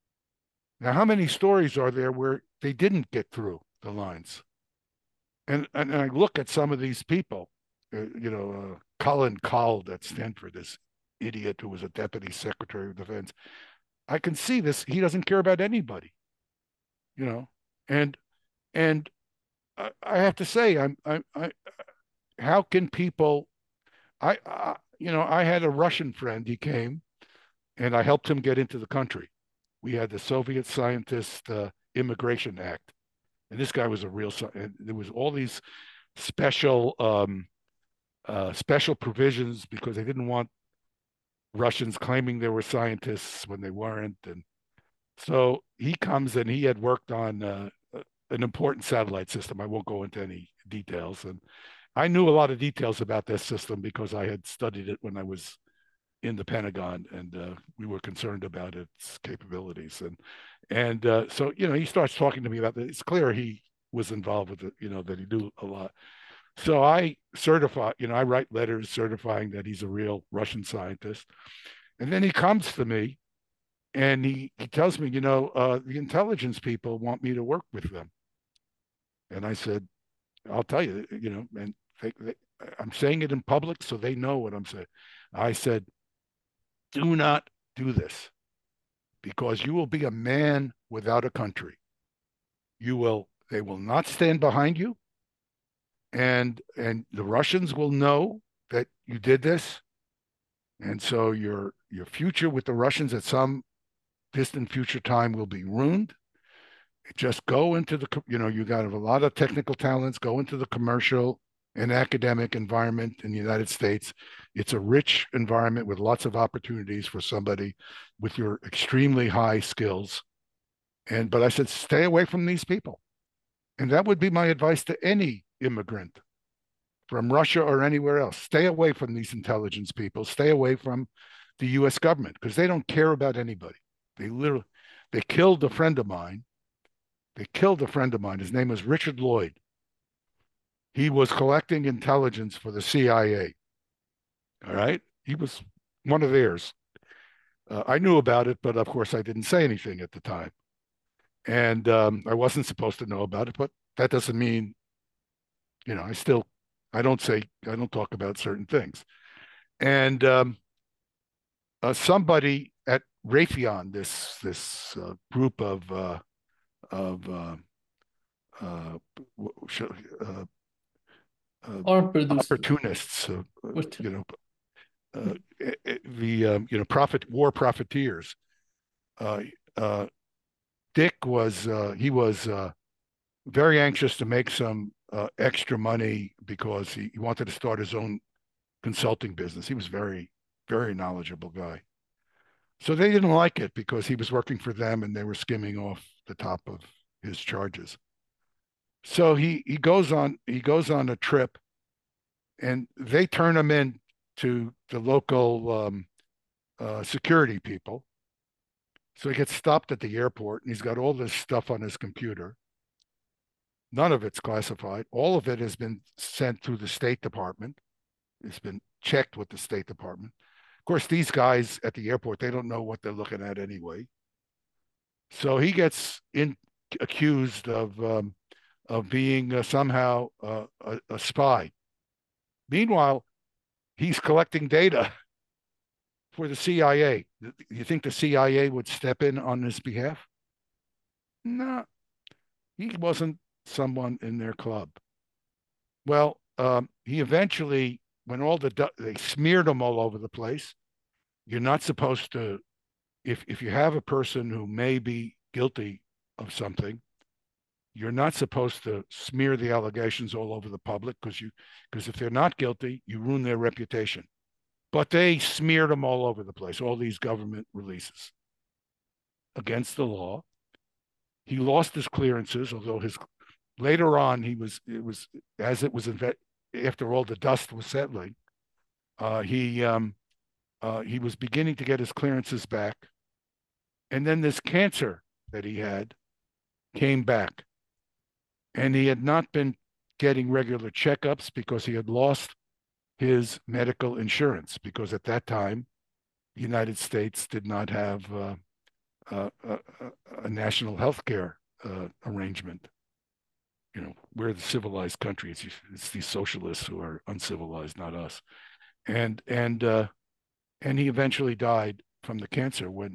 Now, how many stories are there where they didn't get through the lines? And and, and I look at some of these people, uh, you know, uh, Colin Cald at Stanford, this idiot who was a deputy secretary of defense. I can see this. He doesn't care about anybody, you know. And and I, I have to say, I'm I, I how can people? I, I you know I had a Russian friend. He came, and I helped him get into the country. We had the Soviet Scientist uh, Immigration Act, and this guy was a real. And there was all these special um, uh, special provisions because they didn't want Russians claiming they were scientists when they weren't. And so he comes and he had worked on uh, an important satellite system. I won't go into any details. And I knew a lot of details about this system because I had studied it when I was in the Pentagon, and uh, we were concerned about its capabilities. And and uh, so, you know, he starts talking to me about it. It's clear he was involved with it, you know, that he knew a lot. So I certify, you know, I write letters certifying that he's a real Russian scientist. And then he comes to me and he, he tells me, you know, uh, the intelligence people want me to work with them. And I said, I'll tell you, you know, and they, they, I'm saying it in public so they know what I'm saying. I said, do not do this because you will be a man without a country. You will, they will not stand behind you. And and the Russians will know that you did this. And so your your future with the Russians at some distant future time will be ruined. Just go into the, you know, you got a lot of technical talents, go into the commercial and academic environment in the United States. It's a rich environment with lots of opportunities for somebody with your extremely high skills. And but I said, stay away from these people. And that would be my advice to any immigrant from Russia or anywhere else. Stay away from these intelligence people. Stay away from the U S government because they don't care about anybody. They literally, they killed a friend of mine. They killed a friend of mine. His name was Richard Lloyd. He was collecting intelligence for the C I A. All right. He was one of theirs. Uh, I knew about it, but of course I didn't say anything at the time. And um, I wasn't supposed to know about it, but that doesn't mean, you know, I still, I don't say, I don't talk about certain things. And um, uh, somebody at Raytheon, this this uh, group of uh, of uh, uh, uh, uh, Arm producer. opportunists, uh, What? you know, uh, the um, you know profit war profiteers. Uh, uh, Dick was uh, he was uh, very anxious to make some uh, extra money because he, he wanted to start his own consulting business. He was very very knowledgeable guy. So they didn't like it because he was working for them and they were skimming off the top of his charges. So he he goes on he goes on a trip and they turn him in to the local um, uh, security people. So he gets stopped at the airport and he's got all this stuff on his computer. None of it's classified. All of it has been sent to the State Department. It's been checked with the State Department. Of course, these guys at the airport, they don't know what they're looking at anyway. So he gets in, accused of um, of being uh, somehow uh, a, a spy. Meanwhile, he's collecting data for the C I A. You think the C I A would step in on his behalf? No, he wasn't someone in their club. Well, um, he eventually, when all the they smeared him all over the place. You're not supposed to, if if you have a person who may be guilty of something, you're not supposed to smear the allegations all over the public because you because if they're not guilty, you ruin their reputation. But they smeared them all over the place, all these government releases against the law. He lost his clearances, although his later on he was it was as it was after all the dust was settling, uh, he um, uh, he was beginning to get his clearances back, and then this cancer that he had came back, and he had not been getting regular checkups because he had lost his medical insurance because at that time the United States did not have uh, uh, a, a national health care uh, arrangement. You know, we're the civilized country. It's, it's these socialists who are uncivilized, not us. And and uh, and he eventually died from the cancer when,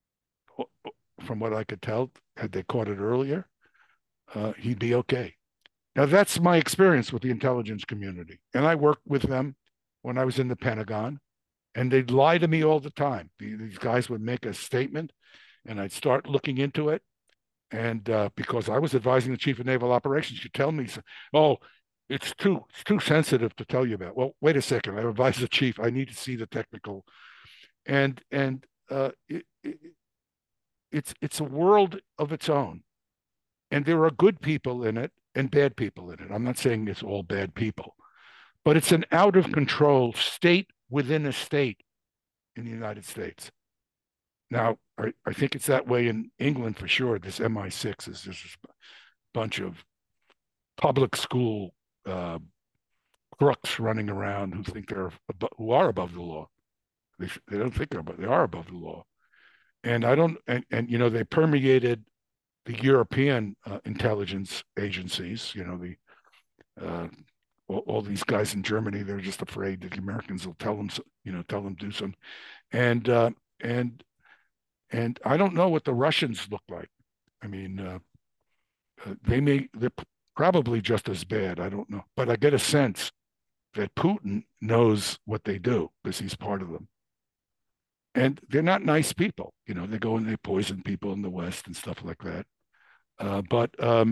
from what I could tell, had they caught it earlier, uh, he'd be okay. Now, that's my experience with the intelligence community. And I worked with them when I was in the Pentagon, and they'd lie to me all the time. These guys would make a statement, and I'd start looking into it. And uh, because I was advising the chief of naval operations, you tell me, oh, it's too it's too sensitive to tell you about. Well, wait a second. I advise the chief. I need to see the technical, and and uh, it, it, it's it's a world of its own, and there are good people in it and bad people in it. I'm not saying it's all bad people, but it's an out of control state within a state in the United States. Now, I, I think it's that way in England for sure. This M I six is just a bunch of public school uh, crooks running around who think they're who are above the law. They they don't think they're above, they are above the law, and I don't. And, and you know they permeated the European uh, intelligence agencies. You know the uh, all, all these guys in Germany. They're just afraid that the Americans will tell them, you know, tell them do some, and uh, and and I don't know what the Russians look like. I mean, uh, uh, they may they're probably just as bad. I don't know, but I get a sense that Putin knows what they do because he's part of them. And they're not nice people. You know, they go and they poison people in the West and stuff like that. Uh, but um,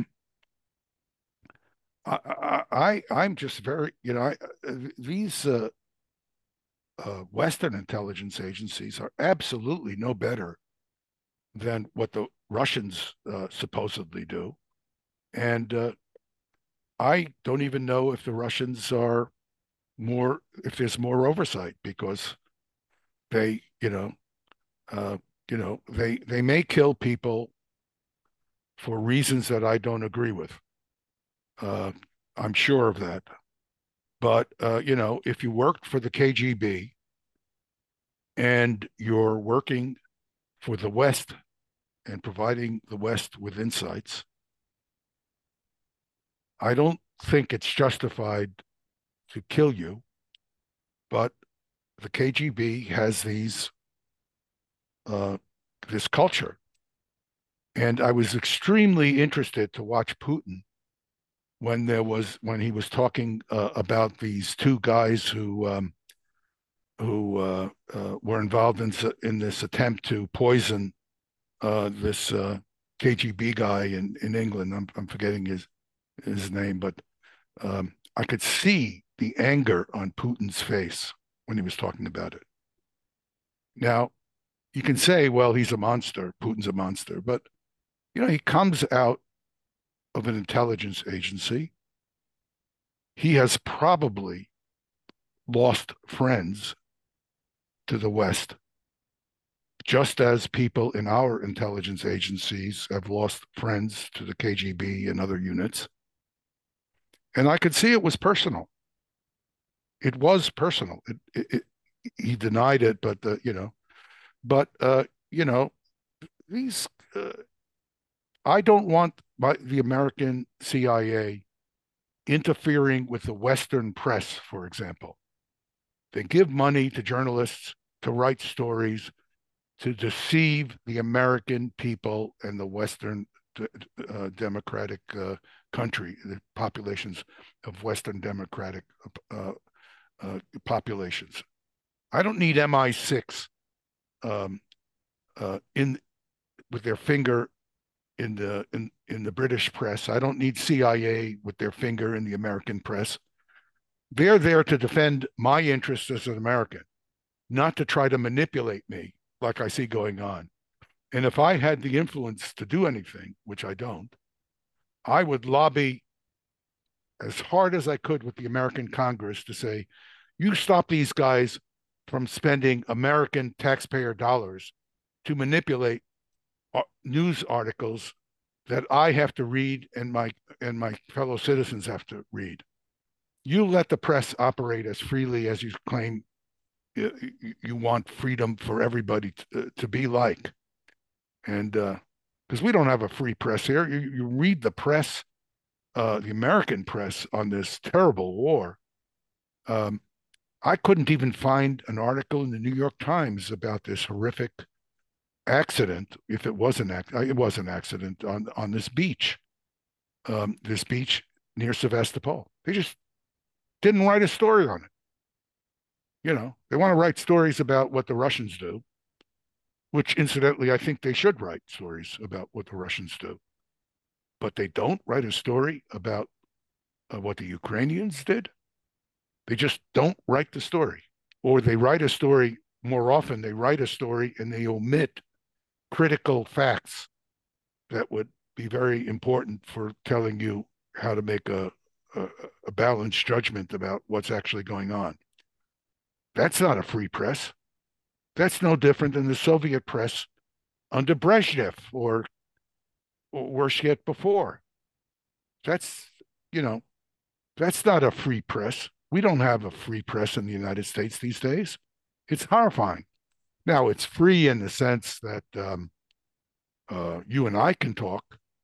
I, I, I'm just very, you know, I, these uh, uh, Western intelligence agencies are absolutely no better than what the Russians uh, supposedly do. And uh, I don't even know if the Russians are more, if there's more oversight because they, you know, uh, you know, they they may kill people for reasons that I don't agree with. Uh, I'm sure of that. But uh, you know, if you worked for the K G B and you're working for the West and providing the West with insights, I don't think it's justified to kill you. But the K G B has these uh, this culture, and I was extremely interested to watch Putin when there was when he was talking uh, about these two guys who um, who uh, uh, were involved in in this attempt to poison uh, this uh, K G B guy in in England. I'm I'm forgetting his his name, but um, I could see the anger on Putin's face when he was talking about it. Now, you can say, well, he's a monster, Putin's a monster, but you know, he comes out of an intelligence agency. He has probably lost friends to the West, just as people in our intelligence agencies have lost friends to the K G B and other units. And I could see it was personal. It was personal. It, it, it, he denied it, but the, you know, but uh, you know, these. Uh, I don't want my, the American C I A interfering with the Western press, for example. They give money to journalists to write stories to deceive the American people and the Western uh, democratic uh, country, the populations of Western democratic uh, uh, populations. I don't need M I six um, uh, in with their finger in the in, in the British press. I don't need C I A with their finger in the American press. They're there to defend my interests as an American, not to try to manipulate me like I see going on. And if I had the influence to do anything, which I don't, I would lobby as hard as I could with the American Congress to say, you stop these guys from spending American taxpayer dollars to manipulate news articles that I have to read and my and my fellow citizens have to read. You let the press operate as freely as you claim you, you want freedom for everybody to, to be like. And because uh, we don't have a free press here, you, you read the press, uh, the American press on this terrible war. Um, I couldn't even find an article in the New York Times about this horrific accident, if it was an act, it was an accident on on this beach, um, this beach near Sevastopol. They just didn't write a story on it. You know, they want to write stories about what the Russians do, which incidentally, I think they should write stories about what the Russians do. But they don't write a story about uh, what the Ukrainians did. They just don't write the story. Or they write a story, more often, they write a story and they omit critical facts that would be very important for telling you how to make a, a, a balanced judgment about what's actually going on. That's not a free press. That's no different than the Soviet press under Brezhnev or, or worse yet before. That's, you know, that's not a free press. We don't have a free press in the United States these days. It's horrifying. Now, it's free in the sense that um, uh, you and I can talk.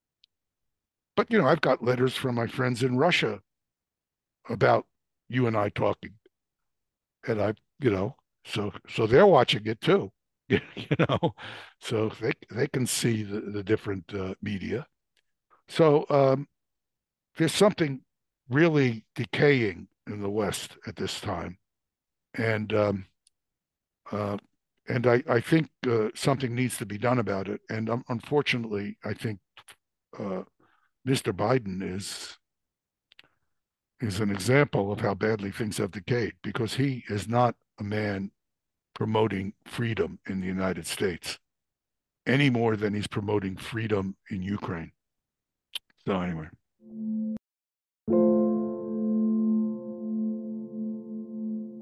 But, you know, I've got letters from my friends in Russia about you and I talking. And I, you know, so so they're watching it too, you know, so they they can see the, the different uh, media. So um, there's something really decaying in the West at this time. And um, uh, and I, I think uh, something needs to be done about it. And um, unfortunately, I think uh, Mister Biden is is an example of how badly things have decayed because he is not a man promoting freedom in the United States any more than he's promoting freedom in Ukraine. So anyway.